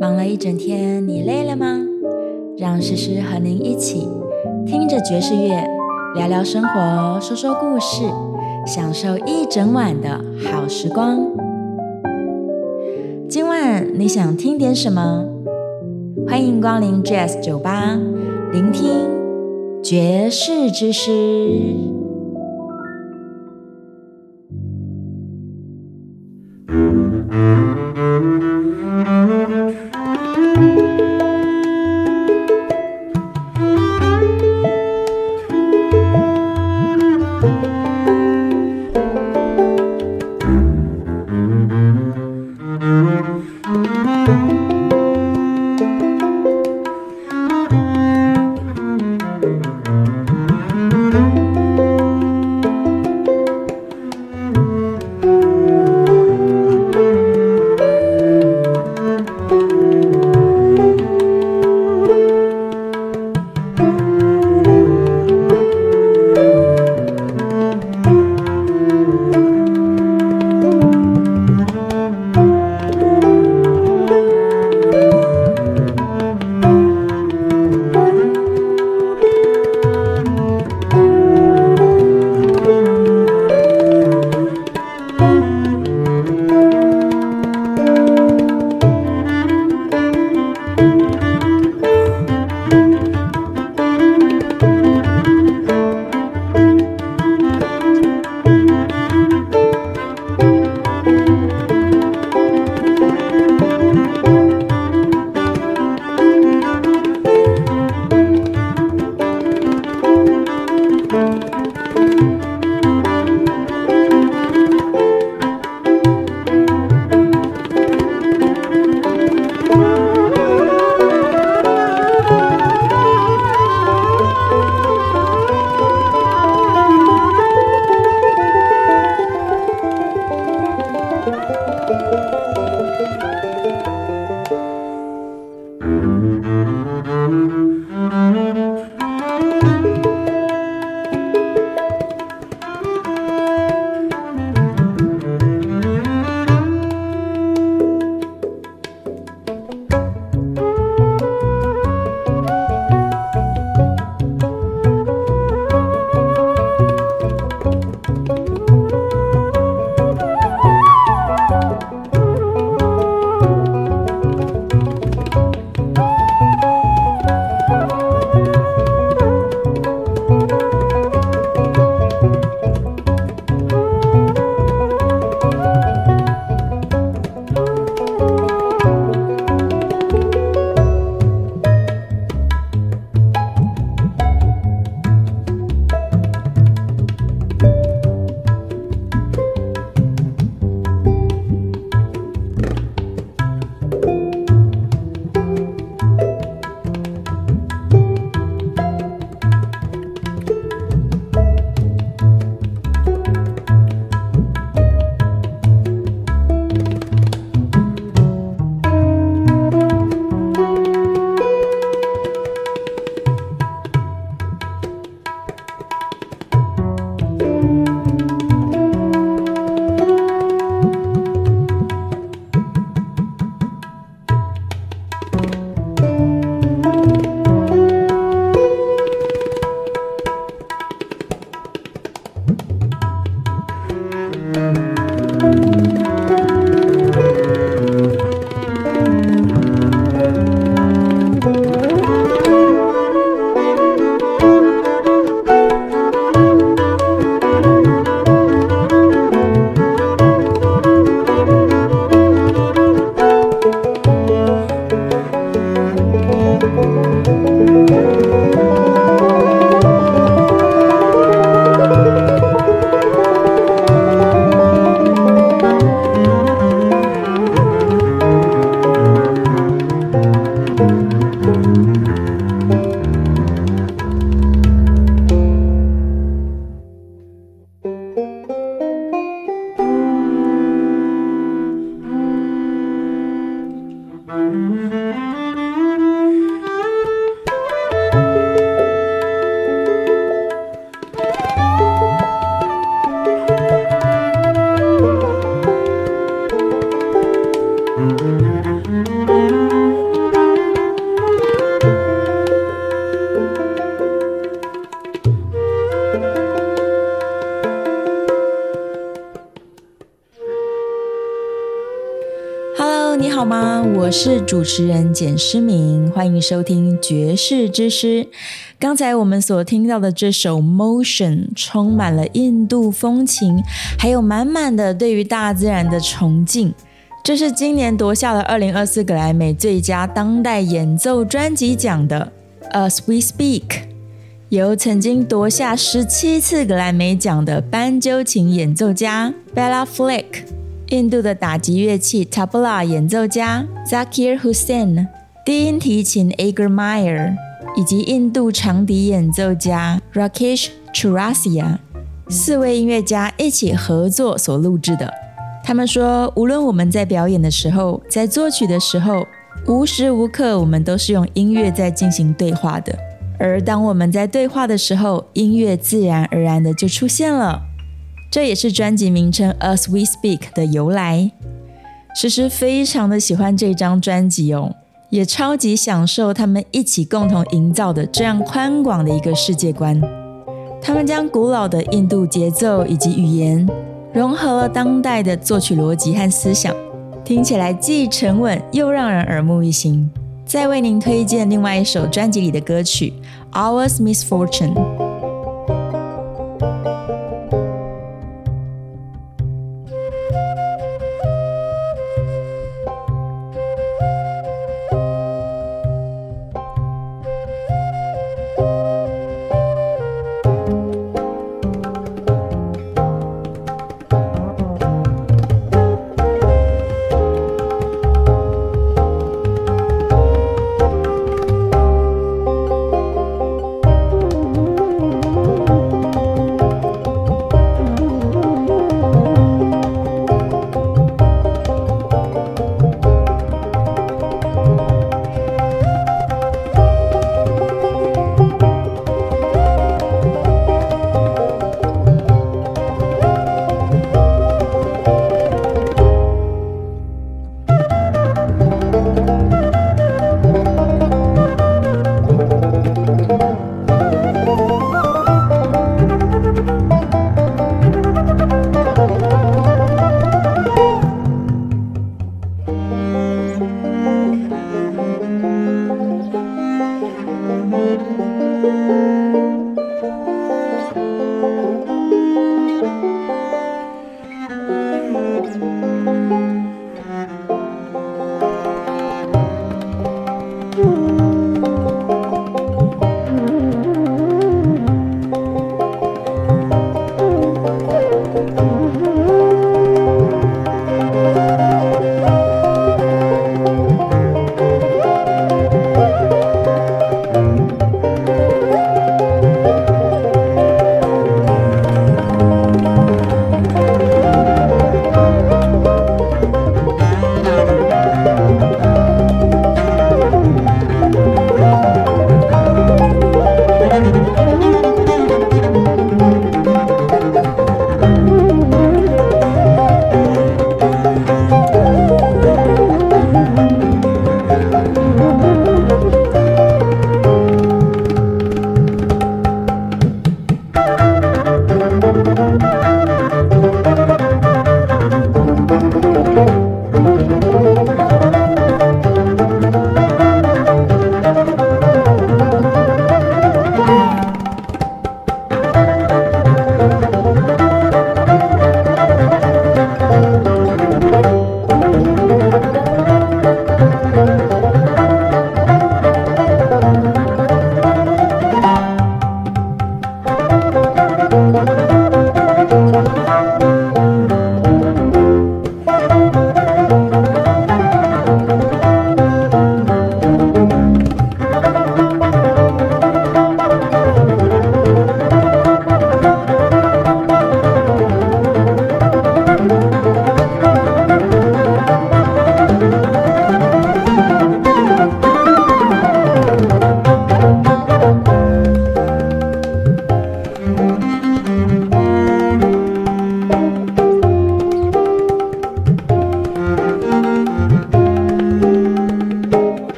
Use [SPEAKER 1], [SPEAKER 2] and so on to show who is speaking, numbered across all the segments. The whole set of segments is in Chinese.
[SPEAKER 1] 忙了一整天，你累了吗？让诗诗和您一起听着爵士乐，聊聊生活，说说故事，享受一整晚的好时光。今晚你想听点什么？欢迎光临 Jazz 酒吧，聆听爵士之诗。 Hello， 你好吗？我是主持人简诗明，欢迎收听爵士之诗。刚才我们所听到的这首 Motion 充满了印度风情，还有满满的对于大自然的崇敬。这是今年夺下了2024格莱美最佳当代演奏专辑奖的 As We Speak， 由曾经夺下17次格莱美奖的斑鸠琴演奏家 Bela Fleck， 印度的打击乐器 Tabla 演奏家 Zakir Hussain， 低音提琴 Agar Meyer， 以及印度长笛演奏家 Rakesh Chaurasia， 4位音乐家一起合作所录制的。他们说，无论我们在表演的时候，在作曲的时候，无时无刻我们都是用音乐在进行对话的。而当我们在对话的时候，音乐自然而然的就出现了。这也是专辑名称 As We Speak 的由来。诗诗非常的喜欢这张专辑哦，也超级享受他们一起共同营造的这样宽广的一个世界观。他们将古老的印度节奏以及语言融合了当代的作曲逻辑和思想，听起来既沉稳又让人耳目一新。再为您推荐另外一首专辑里的歌曲 Ours Misfortune。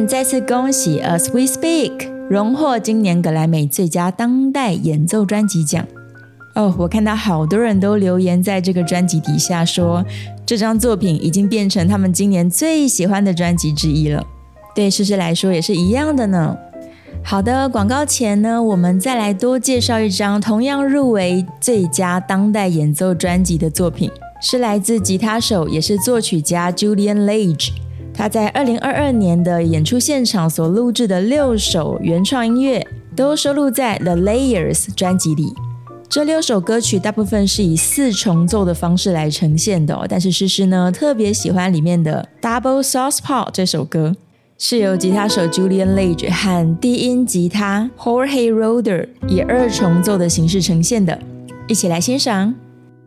[SPEAKER 1] 们再次恭喜 As We Speak 荣获今年格莱美最佳当代演奏专辑奖。我看到好多人都留言在这个专辑底下说，这张作品已经变成他们今年最喜欢的专辑之一了。对诗诗来说也是一样的呢。好的，广告前呢，我们再来多介绍一张同样入围最佳当代演奏专辑的作品，是来自吉他手也是作曲家 Julian Lage。 他在2022年的演出现场所录制的6首原创音乐都收录在 The Layers 专辑里。这6首歌曲大部分是以4重奏的方式来呈现的但是诗诗呢特别喜欢里面的 Double Southpaw 这首歌，是由吉他手 Julian Lage 和低音吉他 Jorge Roeder 以2重奏的形式呈现的，一起来欣赏。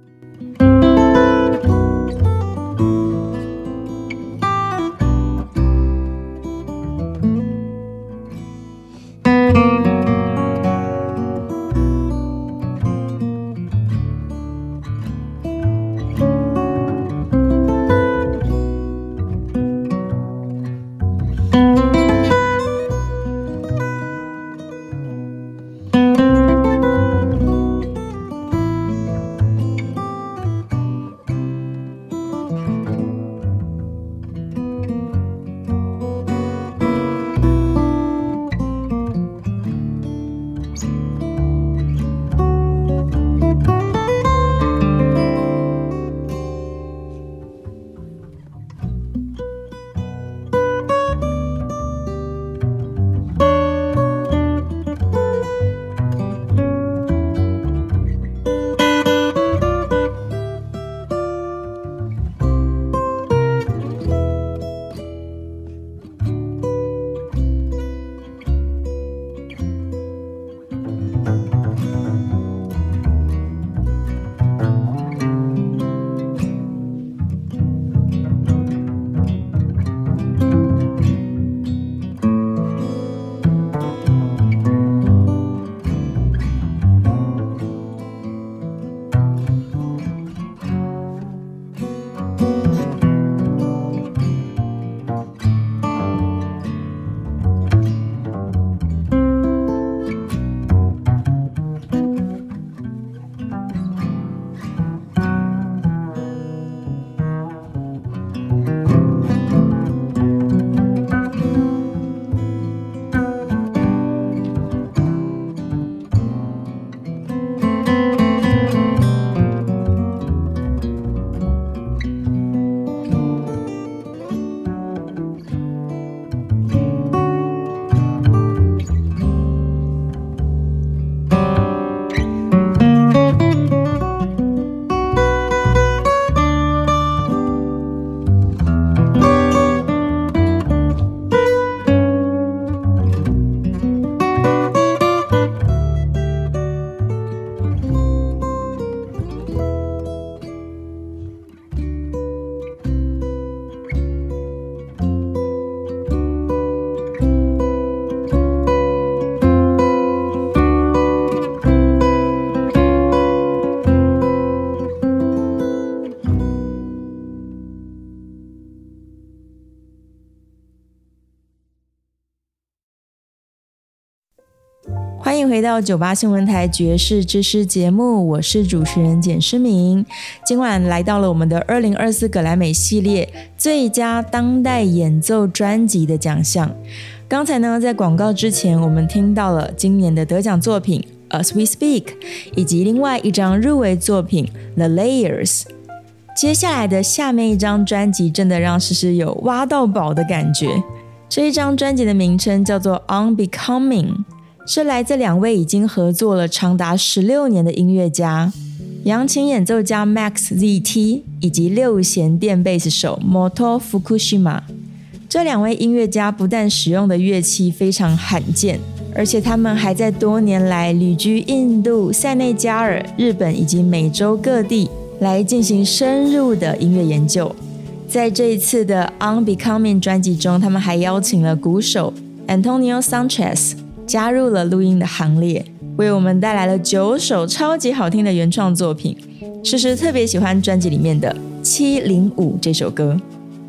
[SPEAKER 1] 欢迎回到98新闻台爵士之诗节目，我是主持人简诗明。今晚来到了我们的2024格莱美系列最佳当代演奏专辑的奖项。刚才呢，在广告之前，我们听到了今年的得奖作品 As We Speak 以及另外一张入围作品 The Layers。 接下来的下面一张专辑真的让诗诗有挖到宝的感觉。这一张专辑的名称叫做 Unbecoming， 是来自2位已经合作了长达16年的音乐家，扬琴演奏家 Max ZT 以及6弦电贝斯手 Moto Fukushima。 这2位音乐家不但使用的乐器非常罕见，而且他们还在多年来旅居印度、塞内加尔、日本以及美洲各地来进行深入的音乐研究。在这一次的 Unbecoming 专辑中，他们还邀请了鼓手 Antonio Sanchez 加入了录音的行列，为我们带来了9首超级好听的原创作品。诗诗特别喜欢专辑里面的705这首歌。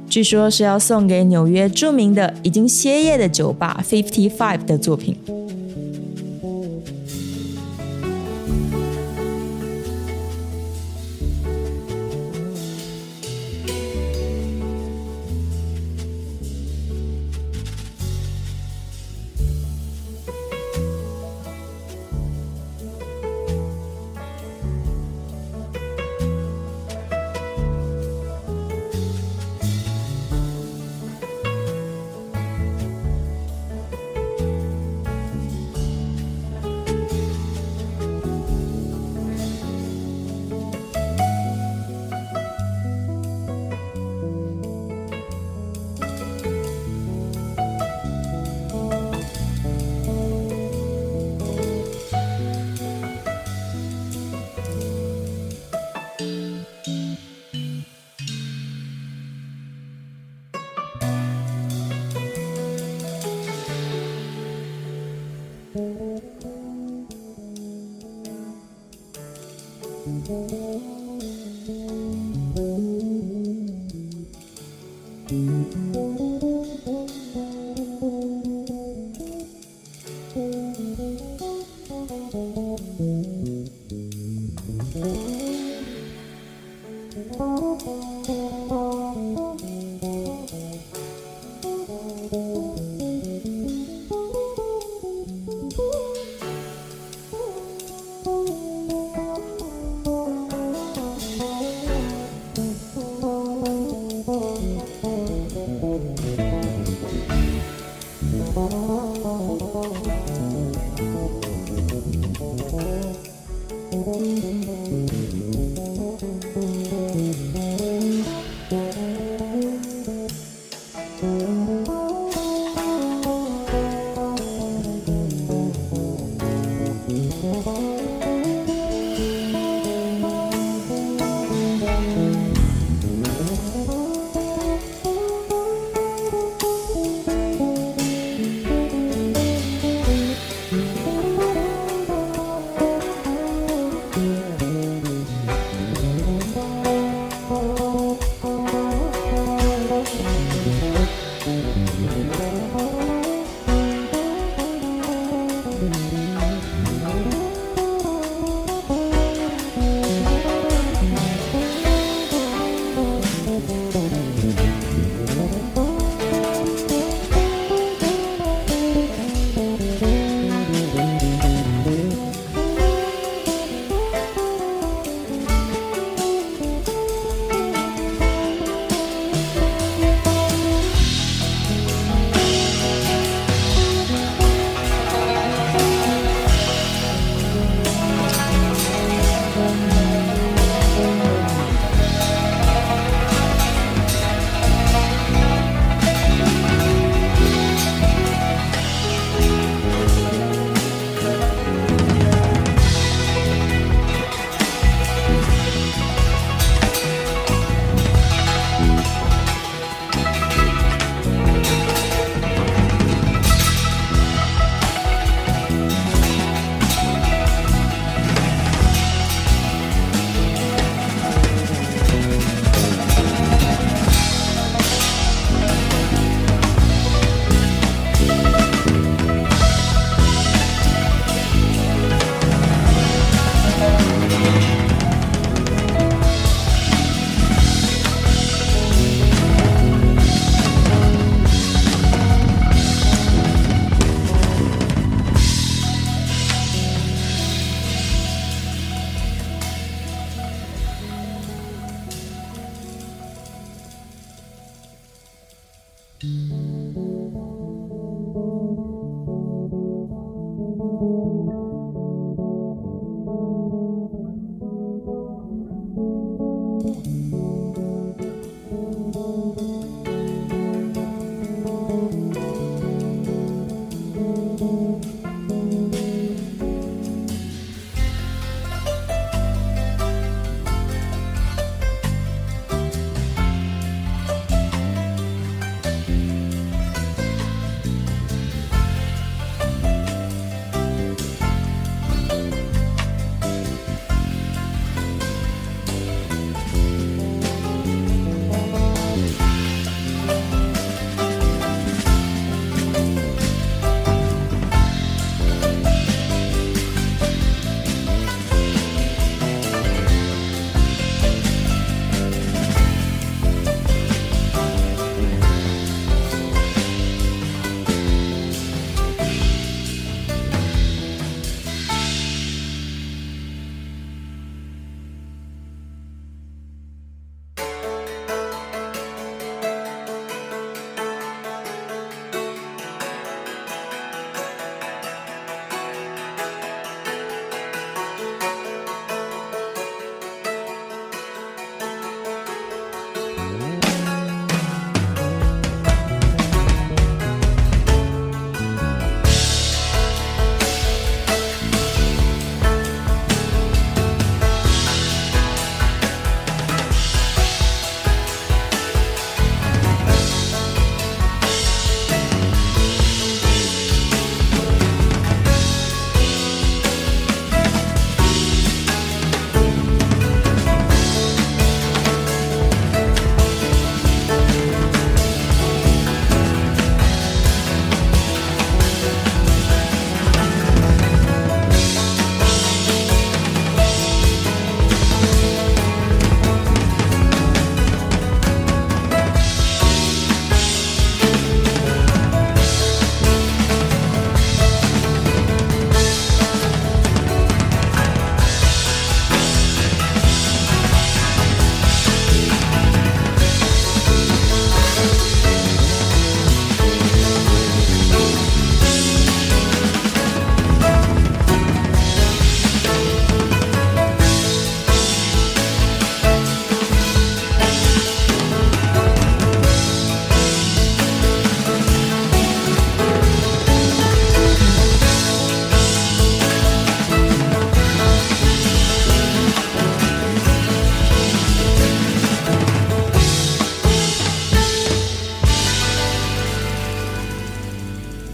[SPEAKER 1] 据说是要送给纽约著名的已经歇业的酒吧 55的作品。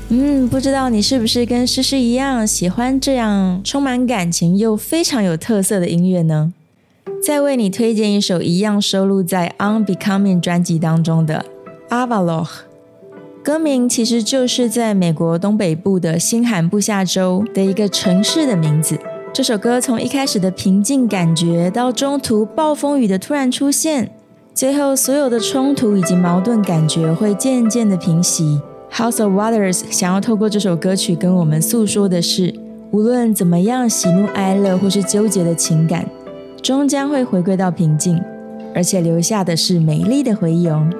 [SPEAKER 1] 不知道你是不是跟诗诗一样喜欢这样充满感情又非常有特色的音乐呢？再为你推荐一首一样收录在 Unbecoming 专辑当中的 Avaloch， 歌名其实就是在美国东北部的新罕布夏州的一个城市的名字。这首歌从一开始的平静感觉到中途暴风雨的突然出现，最后所有的冲突以及矛盾感觉会渐渐的平息。House of Waters 想要透过这首歌曲跟我们诉说的是，无论怎么样喜怒哀乐或是纠结的情感，终将会回归到平静，而且留下的是美丽的回忆哦。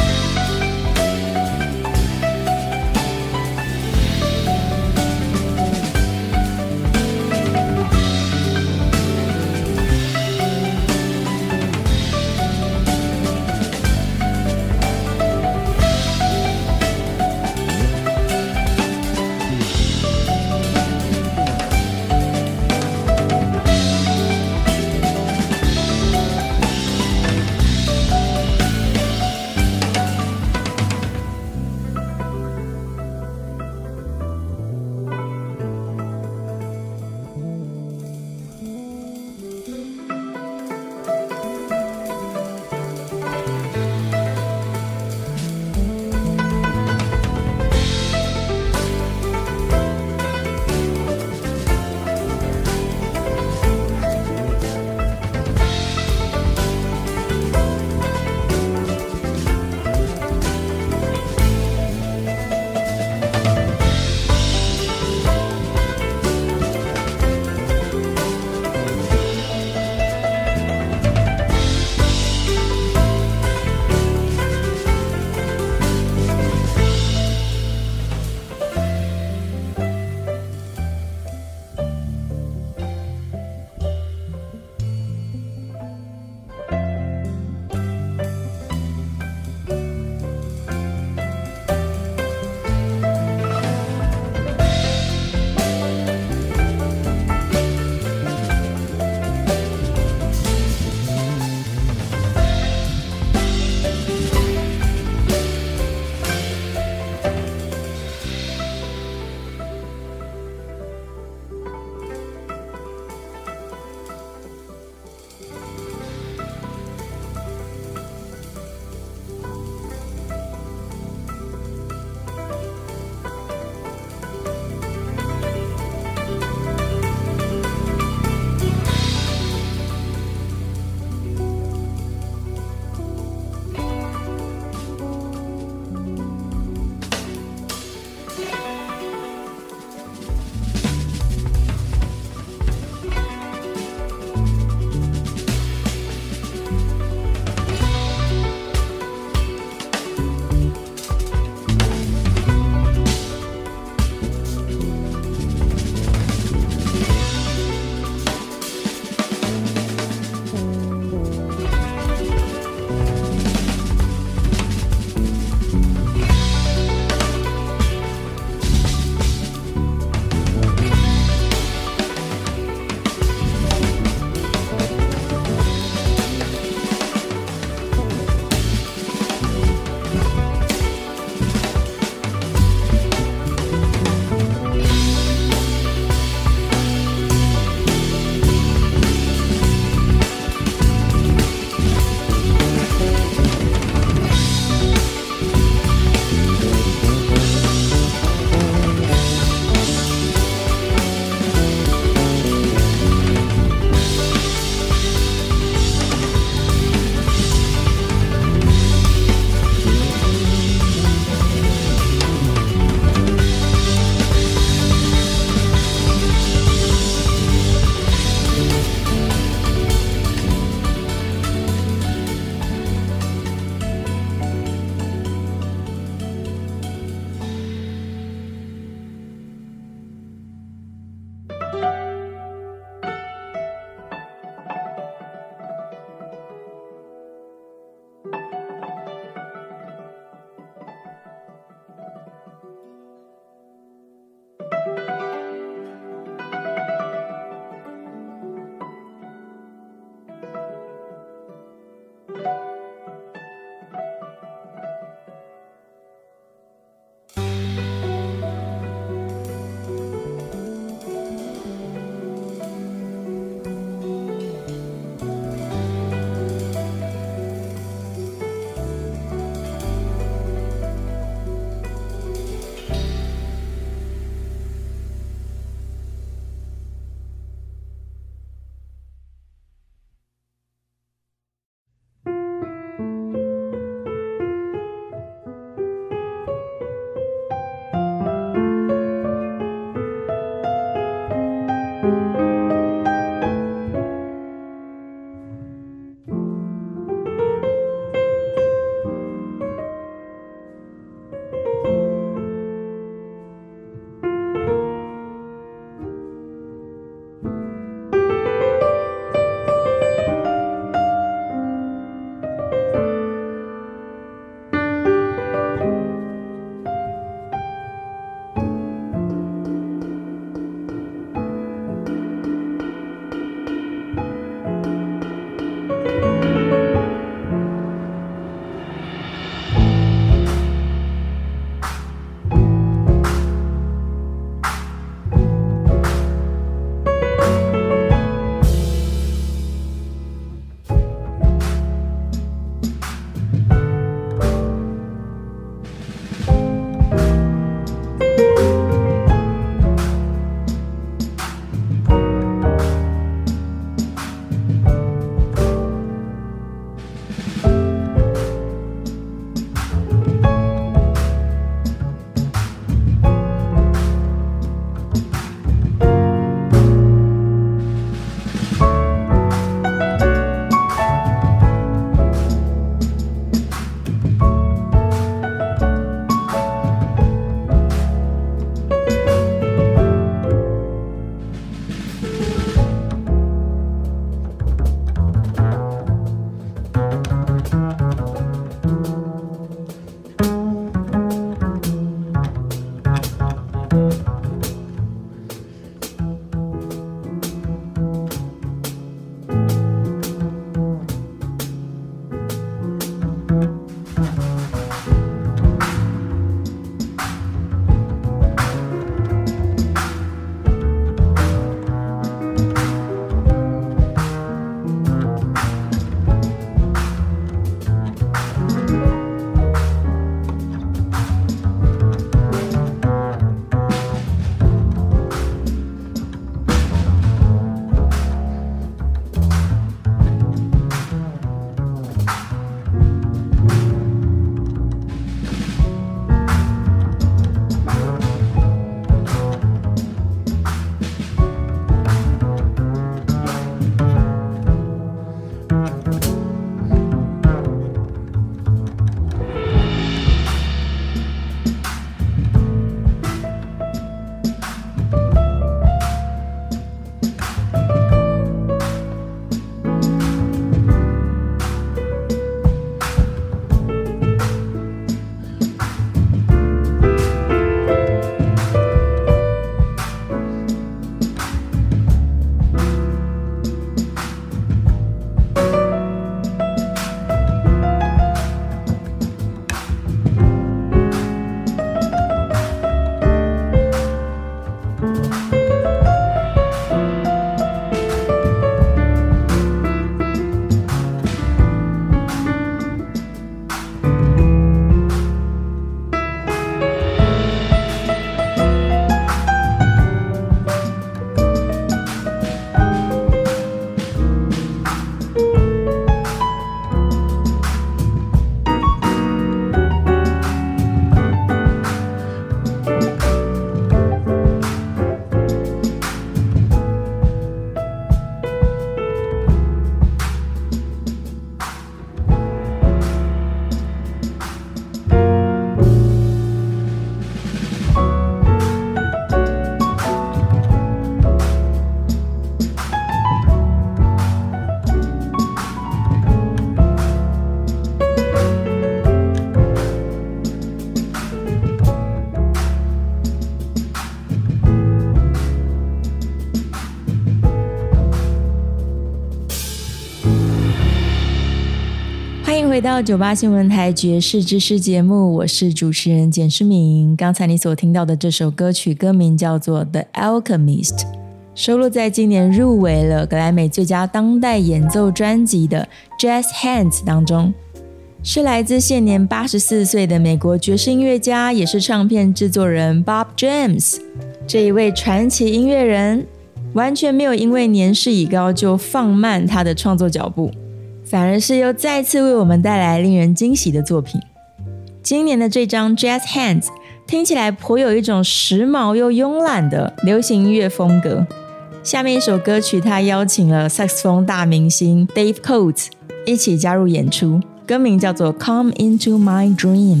[SPEAKER 1] 回到98新闻台爵士知识节目，我是主持人简诗敏。刚才你所听到的这首歌曲歌名叫做 The Alchemist， 收录在今年入围了格莱美最佳当代演奏专辑的 Jazz Hands 当中，是来自现年84岁的美国爵士音乐家，也是唱片制作人 Bob James。 这一位传奇音乐人完全没有因为年事已高就放慢他的创作脚步，反而是又再次为我们带来令人惊喜的作品。今年的这张 Jazz Hands 听起来颇有一种时髦又慵懒的流行音乐风格。下面一首歌曲，他邀请了萨克斯风大明星 Dave Coates 一起加入演出，歌名叫做 Come Into My Dream。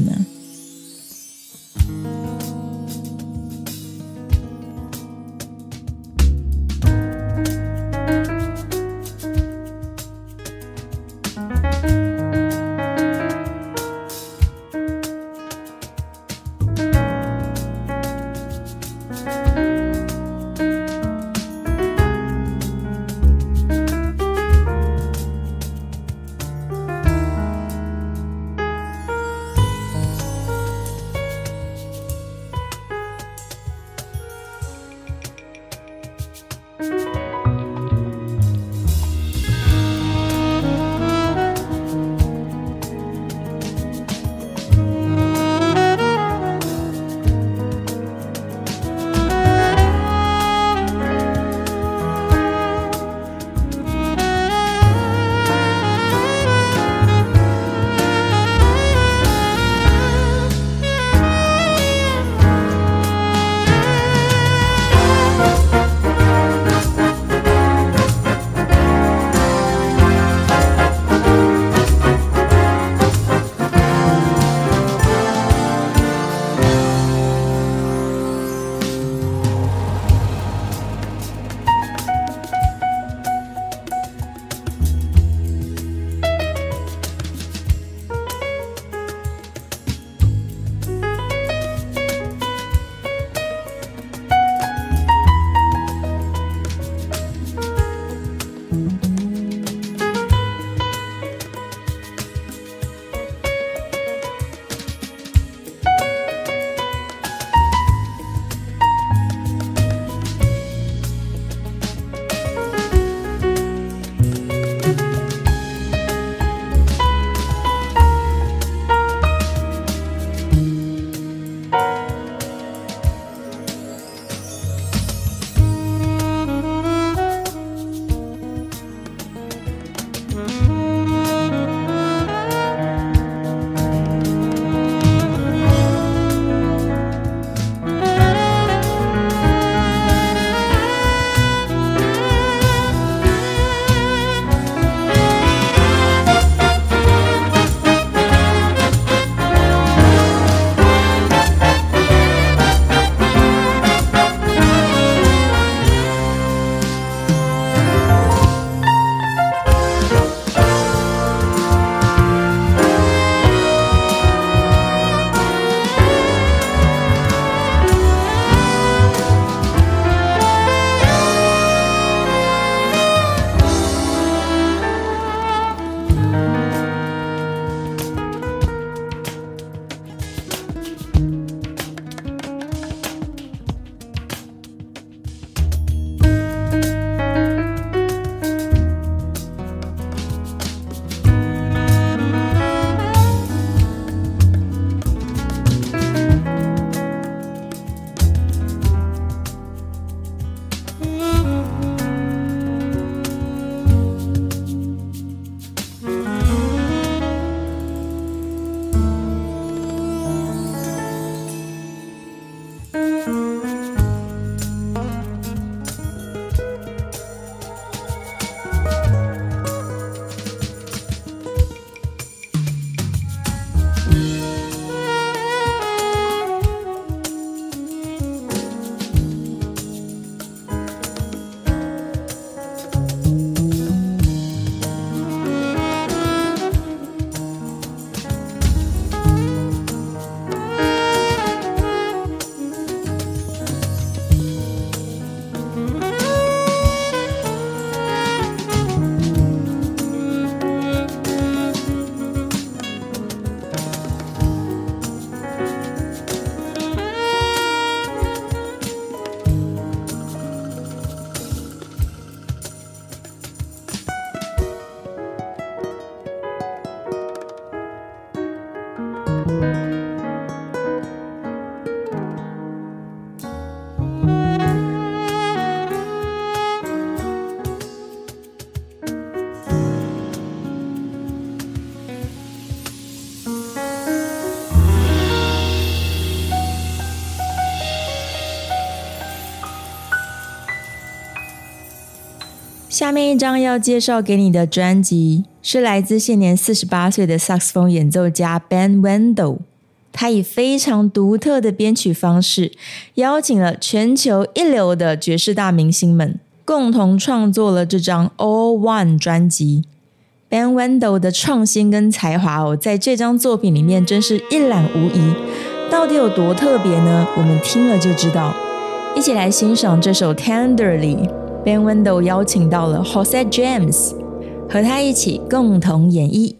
[SPEAKER 1] 下面一张要介绍给你的专辑是来自现年48岁的萨克斯风演奏家 Ben Wendell， 他以非常独特的编曲方式邀请了全球一流的爵士大明星们共同创作了这张 All One 专辑。 Ben Wendell 的创新跟才华在这张作品里面真是一览无遗，到底有多特别呢？我们听了就知道。一起来欣赏这首 Tenderly， Ben Wendell 邀请到了 Jose James 和他一起共同演绎。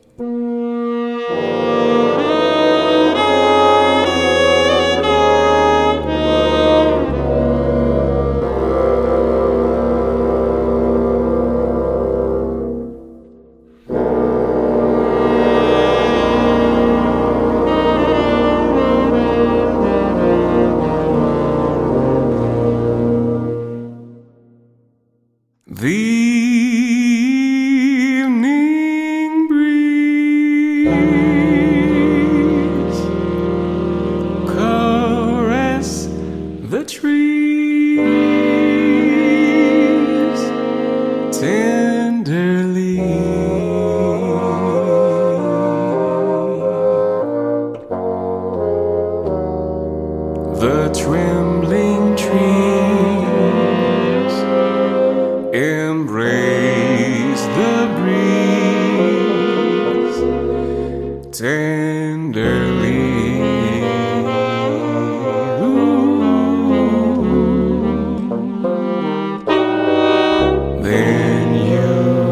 [SPEAKER 2] The trembling trees embrace the breeze tenderly. Then you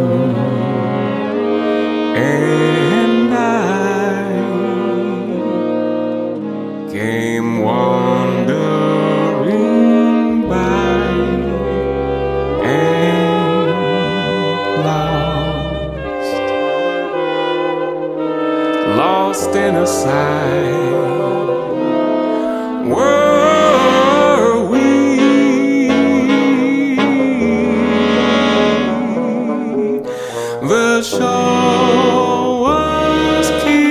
[SPEAKER 2] and I came wandering by and lost in a sigh. Were we the shore was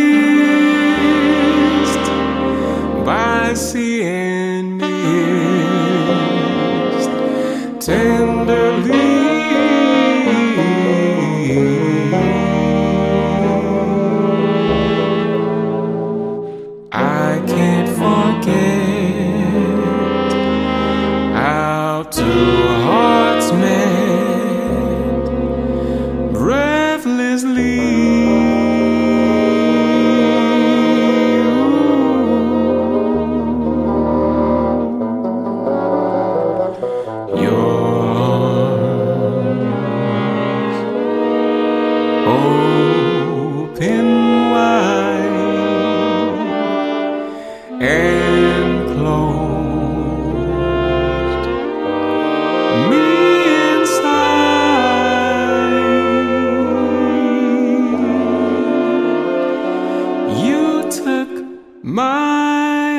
[SPEAKER 2] kissed by sea and mist tenderly. I can't forget how two hearts met breathlessly. Your arms open wide and closed me inside. You took my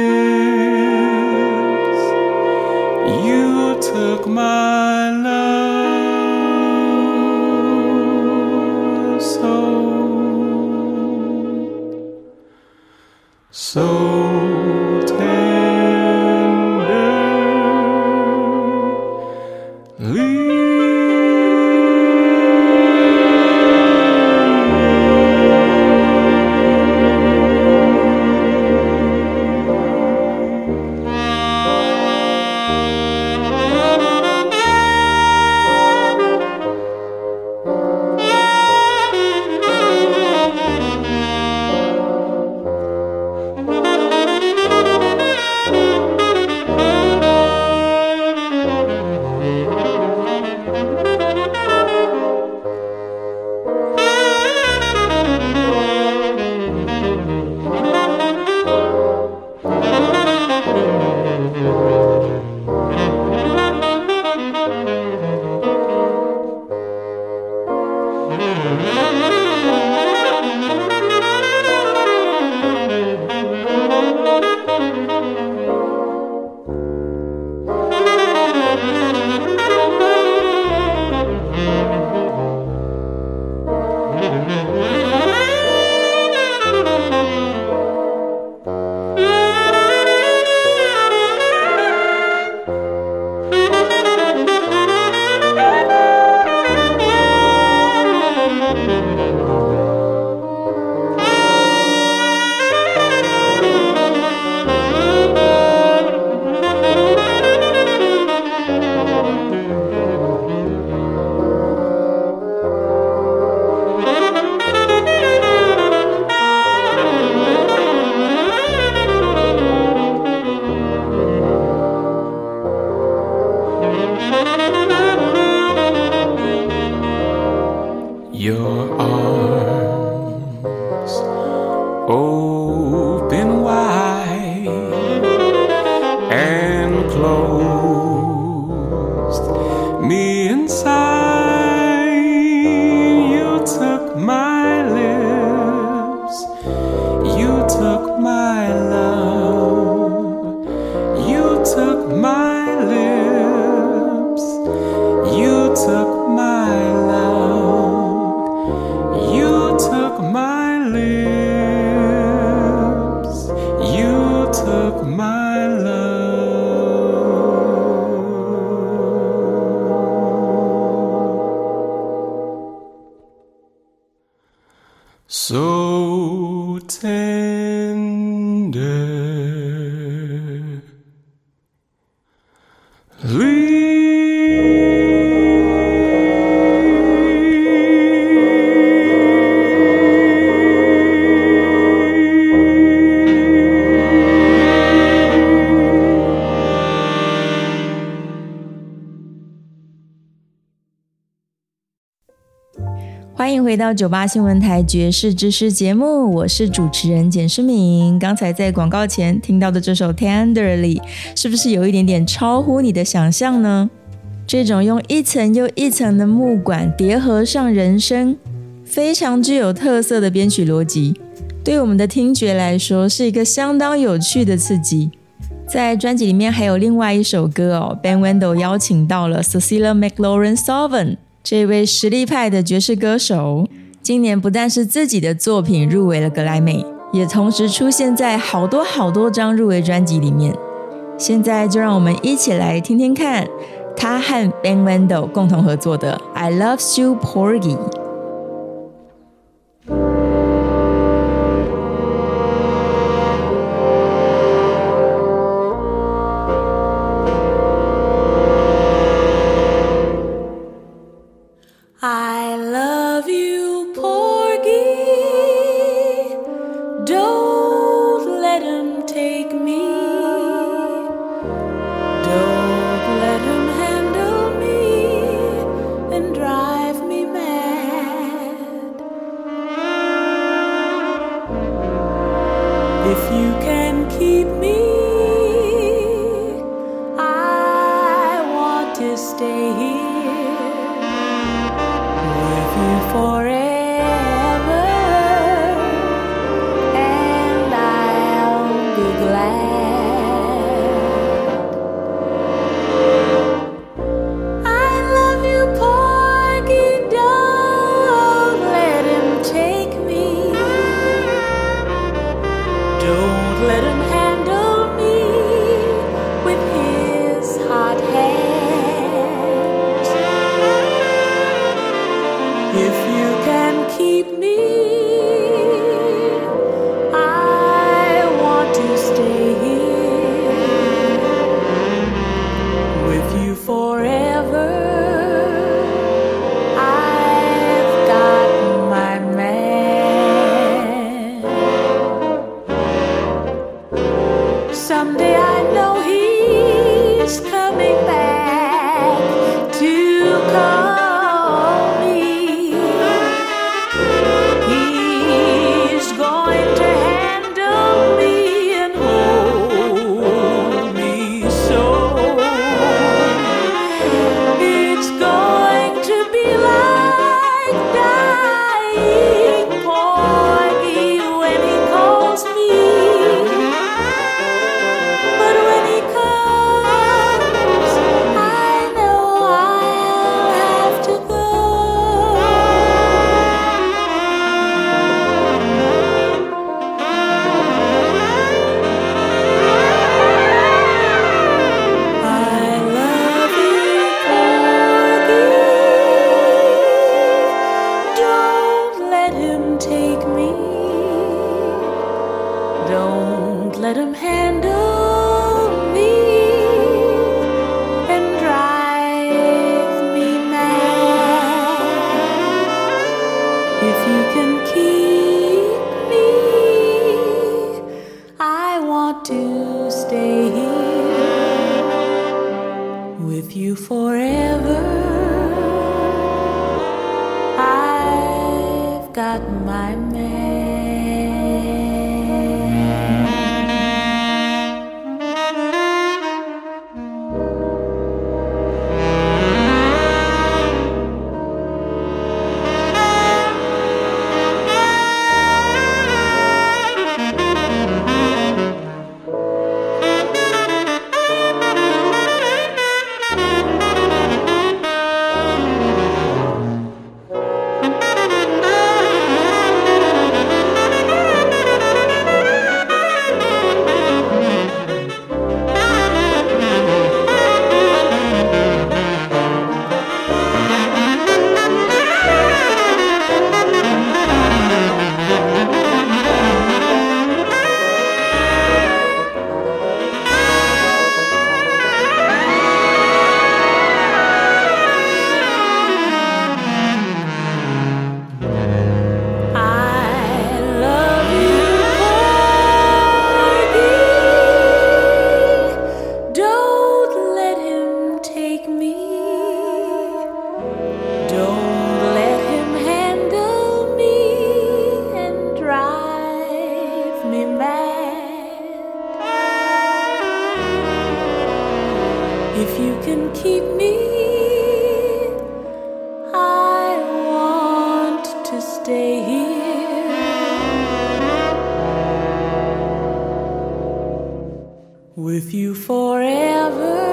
[SPEAKER 2] lips, you took my love, so tenderly. open wide and closed me inside. You took my lips, you took my love, you took my lips, you took my love, you took my lips, you took my love. So tender.
[SPEAKER 1] 欢迎回到98新闻台爵士知识节目，我是主持人简诗敏。刚才在广告前听到的这首 Tenderly 是不是有一点点超乎你的想象呢？这种用一层又一层的木管叠合上人声，非常具有特色的编曲逻辑，对我们的听觉来说是一个相当有趣的刺激。在专辑里面还有另外一首歌Ben Wendell 邀请到了 Cecilia McLaurin Salvin这位实力派的爵士歌手，今年不但是自己的作品入围了格莱美，也同时出现在好多张入围专辑里面。现在就让我们一起来听听看他和 Ben Wendell 共同合作的 I Love You
[SPEAKER 3] Porgy。I love you, Porgy. Don't let him take me. Don't let him handle me and drive me mad. If you can keep me, I want to stay here.Forever, and I'll be glad. I love you, Porgy, don't let him take me. Don't let him handle me with his hot hands.If you can keep me, I want to stay here with you forever. I've got my man. Someday I know he's coming back to call.Let him handle me and drive me mad. If you can keep me, I want to stay here with you forever. I've got my man. If you can keep me, I want to stay here with you forever.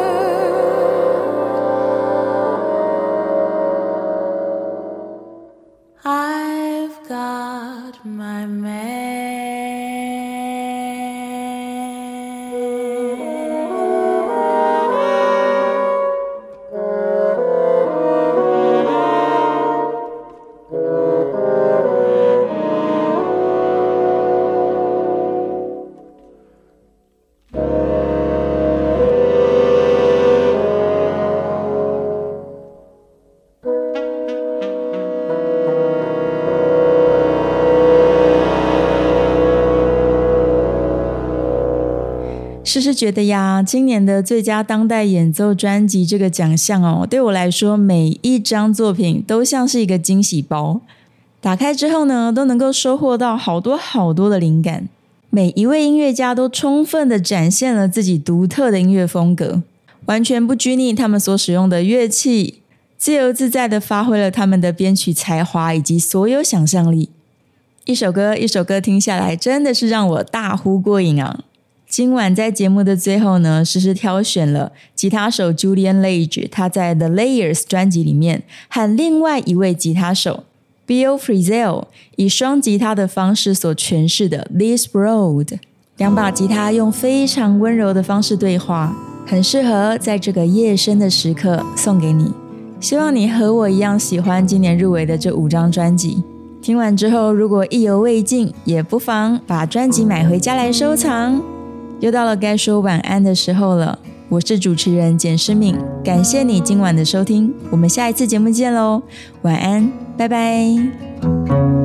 [SPEAKER 3] I've got my man.
[SPEAKER 1] 诗诗觉得呀，今年的最佳当代演奏专辑这个奖项哦，对我来说每一张作品都像是一个惊喜包，打开之后呢，都能够收获到好多好多的灵感。每一位音乐家都充分的展现了自己独特的音乐风格，完全不拘泥他们所使用的乐器，自由自在的发挥了他们的编曲才华以及所有想象力。一首歌一首歌听下来，真的是让我大呼过瘾啊！今晚在节目的最后呢，诗诗挑选了吉他手 Julian Lage 他在 The Layers 专辑里面和另外一位吉他手 Bill Frisell 以双吉他的方式所诠释的 This Road。 两把吉他用非常温柔的方式对话，很适合在这个夜深的时刻送给你。希望你和我一样喜欢今年入围的这5张专辑。听完之后，如果意犹未尽，也不妨把专辑买回家来收藏。又到了该说晚安的时候了，我是主持人简诗敏，感谢你今晚的收听，我们下一次节目见咯，晚安，拜拜。